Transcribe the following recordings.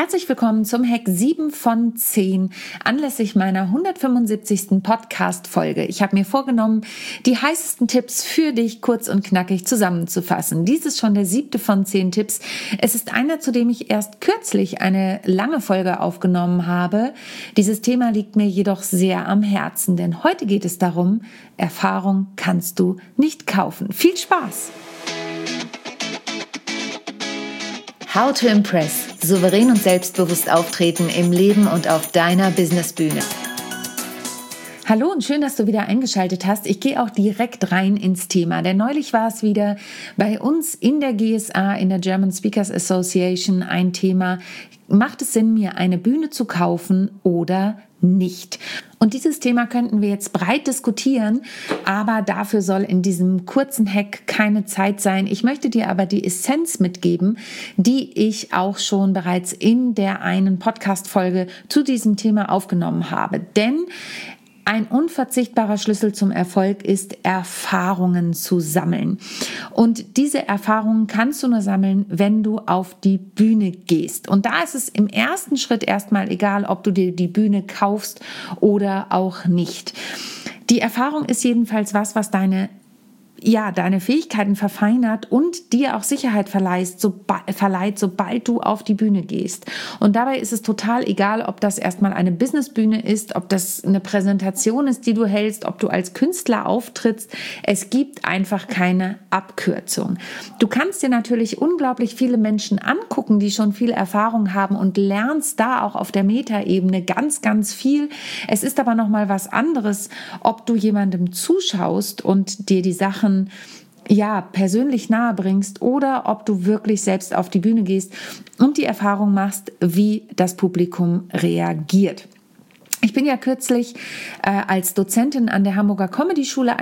Herzlich willkommen zum Hack 7 von 10 anlässlich meiner 175. Podcast-Folge. Ich habe mir vorgenommen, die heißesten Tipps für dich kurz und knackig zusammenzufassen. Dies ist schon der 7. von 10 Tipps. Es ist einer, zu dem ich erst kürzlich eine lange Folge aufgenommen habe. Dieses Thema liegt mir jedoch sehr am Herzen, denn heute geht es darum, Erfahrung kannst du nicht kaufen. Viel Spaß! How to Impress. Souverän und selbstbewusst auftreten im Leben und auf deiner Businessbühne. Hallo und schön, dass du wieder eingeschaltet hast. Ich gehe auch direkt rein ins Thema, denn neulich war es wieder bei uns in der GSA, in der German Speakers Association, ein Thema. Macht es Sinn, mir eine Bühne zu kaufen oder nicht? Und dieses Thema könnten wir jetzt breit diskutieren, aber dafür soll in diesem kurzen Hack keine Zeit sein. Ich möchte dir aber die Essenz mitgeben, die ich auch schon bereits in der einen Podcast-Folge zu diesem Thema aufgenommen habe. Denn ein unverzichtbarer Schlüssel zum Erfolg ist, Erfahrungen zu sammeln. Und diese Erfahrungen kannst du nur sammeln, wenn du auf die Bühne gehst. Und da ist es im ersten Schritt erstmal egal, ob du dir die Bühne kaufst oder auch nicht. Die Erfahrung ist jedenfalls was deine Fähigkeiten verfeinert und dir auch Sicherheit verleiht, sobald du auf die Bühne gehst. Und dabei ist es total egal, ob das erstmal eine Businessbühne ist, ob das eine Präsentation ist, die du hältst, ob du als Künstler auftrittst. Es gibt einfach keine Abkürzung. Du kannst dir natürlich unglaublich viele Menschen angucken, die schon viel Erfahrung haben und lernst da auch auf der Metaebene ganz, ganz viel. Es ist aber nochmal was anderes, ob du jemandem zuschaust und dir die Sachen persönlich nahe bringst oder ob du wirklich selbst auf die Bühne gehst und die Erfahrung machst, wie das Publikum reagiert. Ich bin ja kürzlich als Dozentin an der Hamburger Comedy-Schule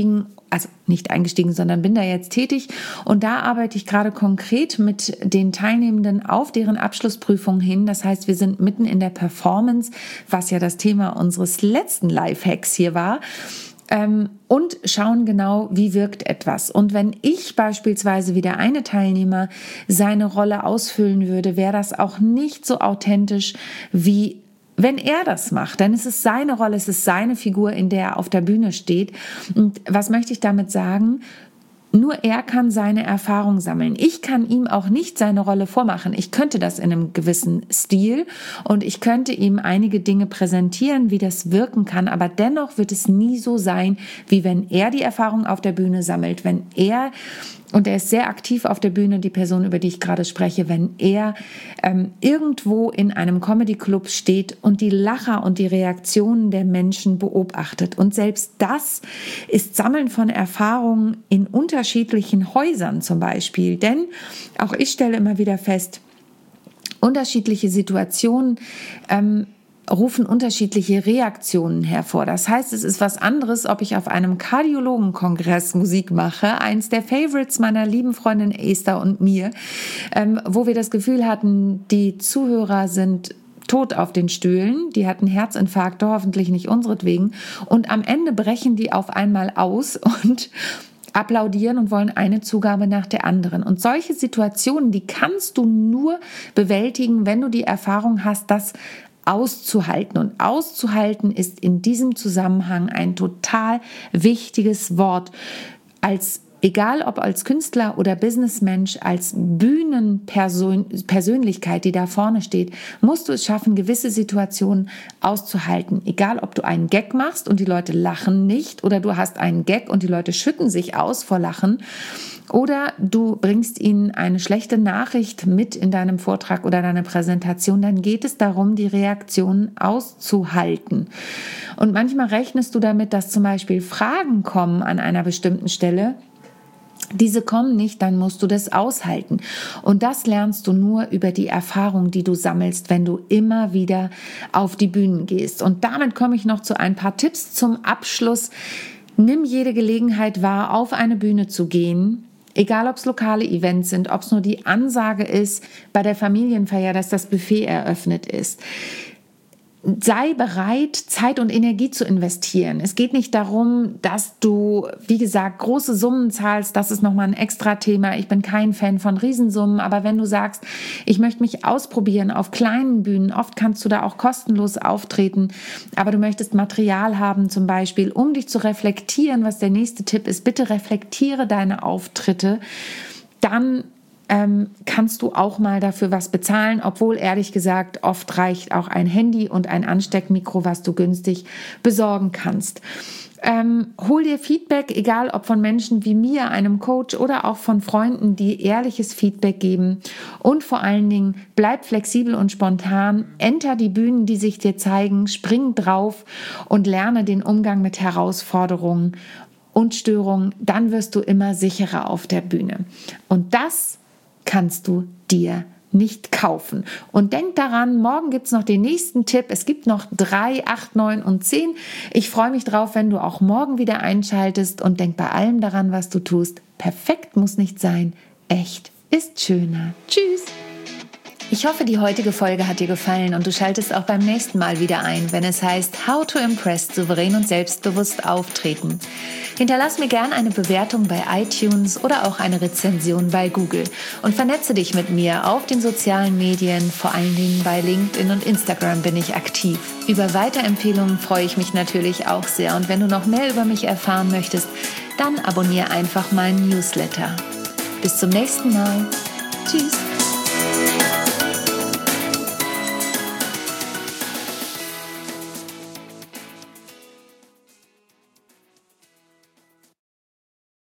sondern bin da jetzt tätig und da arbeite ich gerade konkret mit den Teilnehmenden auf deren Abschlussprüfung hin. Das heißt, wir sind mitten in der Performance, was ja das Thema unseres letzten Live-Hacks hier war. Und schauen genau, wie wirkt etwas. Und wenn ich beispielsweise wie der eine Teilnehmer seine Rolle ausfüllen würde, wäre das auch nicht so authentisch, wie wenn er das macht. Denn es ist seine Rolle, es ist seine Figur, in der er auf der Bühne steht. Und was möchte ich damit sagen? Nur er kann seine Erfahrung sammeln. Ich kann ihm auch nicht seine Rolle vormachen. Ich könnte das in einem gewissen Stil und ich könnte ihm einige Dinge präsentieren, wie das wirken kann. Aber dennoch wird es nie so sein, wie wenn er die Erfahrung auf der Bühne sammelt, und er ist sehr aktiv auf der Bühne, die Person, über die ich gerade spreche, wenn er irgendwo in einem Comedy-Club steht und die Lacher und die Reaktionen der Menschen beobachtet. Und selbst das ist Sammeln von Erfahrungen in unterschiedlichen Häusern zum Beispiel. Denn auch ich stelle immer wieder fest, unterschiedliche Situationen rufen unterschiedliche Reaktionen hervor. Das heißt, es ist was anderes, ob ich auf einem Kardiologenkongress Musik mache, eins der Favorites meiner lieben Freundin Esther und mir, wo wir das Gefühl hatten, die Zuhörer sind tot auf den Stühlen, die hatten Herzinfarkte, hoffentlich nicht unseretwegen, und am Ende brechen die auf einmal aus und applaudieren und wollen eine Zugabe nach der anderen. Und solche Situationen, die kannst du nur bewältigen, wenn du die Erfahrung hast, das auszuhalten. Und auszuhalten ist in diesem Zusammenhang ein total wichtiges Wort. Egal ob als Künstler oder Businessmensch, als Bühnenpersönlichkeit, die da vorne steht, musst du es schaffen, gewisse Situationen auszuhalten. Egal ob du einen Gag machst und die Leute lachen nicht oder du hast einen Gag und die Leute schütten sich aus vor Lachen oder du bringst ihnen eine schlechte Nachricht mit in deinem Vortrag oder deiner Präsentation, dann geht es darum, die Reaktionen auszuhalten. Und manchmal rechnest du damit, dass zum Beispiel Fragen kommen an einer bestimmten Stelle. Diese kommen nicht, dann musst du das aushalten. Und das lernst du nur über die Erfahrung, die du sammelst, wenn du immer wieder auf die Bühnen gehst. Und damit komme ich noch zu ein paar Tipps zum Abschluss. Nimm jede Gelegenheit wahr, auf eine Bühne zu gehen. Egal, ob es lokale Events sind, ob es nur die Ansage ist bei der Familienfeier, dass das Buffet eröffnet ist. sei bereit, Zeit und Energie zu investieren. Es geht nicht darum, dass du, wie gesagt, große Summen zahlst. Das ist nochmal ein extra Thema. Ich bin kein Fan von Riesensummen, aber wenn du sagst, ich möchte mich ausprobieren auf kleinen Bühnen, oft kannst du da auch kostenlos auftreten, aber du möchtest Material haben zum Beispiel, um dich zu reflektieren, was der nächste Tipp ist. Bitte reflektiere deine Auftritte. Dann kannst du auch mal dafür was bezahlen, obwohl ehrlich gesagt oft reicht auch ein Handy und ein Ansteckmikro, was du günstig besorgen kannst. Hol dir Feedback, egal ob von Menschen wie mir, einem Coach oder auch von Freunden, die ehrliches Feedback geben, und vor allen Dingen bleib flexibel und spontan, enter die Bühnen, die sich dir zeigen, spring drauf und lerne den Umgang mit Herausforderungen und Störungen, dann wirst du immer sicherer auf der Bühne. Und das kannst du dir nicht kaufen. Und denk daran, morgen gibt es noch den nächsten Tipp. Es gibt noch 3, 8, 9 und 10. Ich freue mich drauf, wenn du auch morgen wieder einschaltest, und denk bei allem daran, was du tust. Perfekt muss nicht sein. Echt ist schöner. Tschüss. Ich hoffe, die heutige Folge hat dir gefallen und du schaltest auch beim nächsten Mal wieder ein, wenn es heißt How to Impress, souverän und selbstbewusst auftreten. Hinterlass mir gerne eine Bewertung bei iTunes oder auch eine Rezension bei Google und vernetze dich mit mir auf den sozialen Medien, vor allen Dingen bei LinkedIn und Instagram bin ich aktiv. Über Weiterempfehlungen freue ich mich natürlich auch sehr, und wenn du noch mehr über mich erfahren möchtest, dann abonniere einfach meinen Newsletter. Bis zum nächsten Mal. Tschüss.